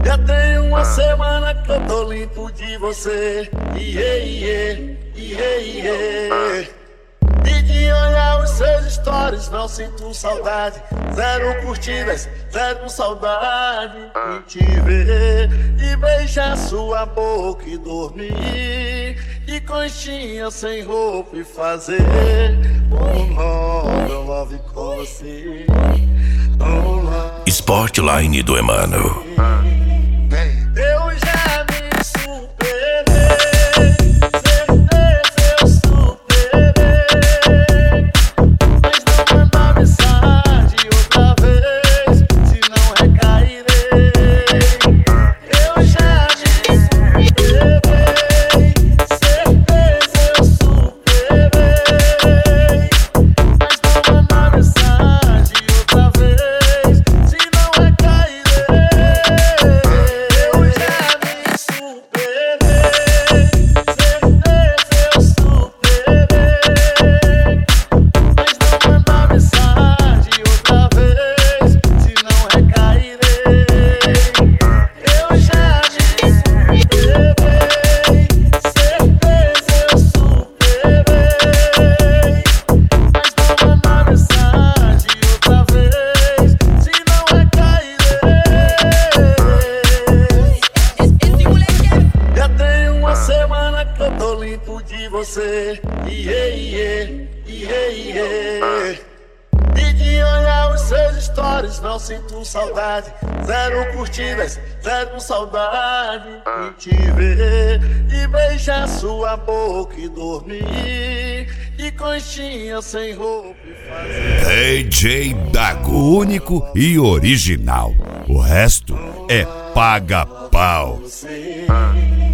Já tem uma semana que eu tô limpo de você. E de olhar os seus stories não sinto saudade. Zero curtidas, zero saudade de te ver e beijar sua boca e dormir de conchinha sem roupa e fazer um love com você. Sportline do Emano. Eu já me superei, certeza eu superei, mas não mandar mensagem outra vez, senão recairei. Eu já me superei, certeza eu superei, mas não mandar mensagem outra vez, senão recairei. Eu já me superei, certeza eu superei, mas não mandar mensagem outra vez, senão recairei. Eu já me superei, certeza eu superei, mas não mandar mensagem outra vez, senão recairei. Já tem uma semana que eu tô limpo de você. E de olhar os seus stories não sinto saudade. Zero curtidas, zero saudade de te ver e beijar sua boca e dormir de conchinha sem roupa e fazer DJ Dago, único e original. O resto é paga-pau. você.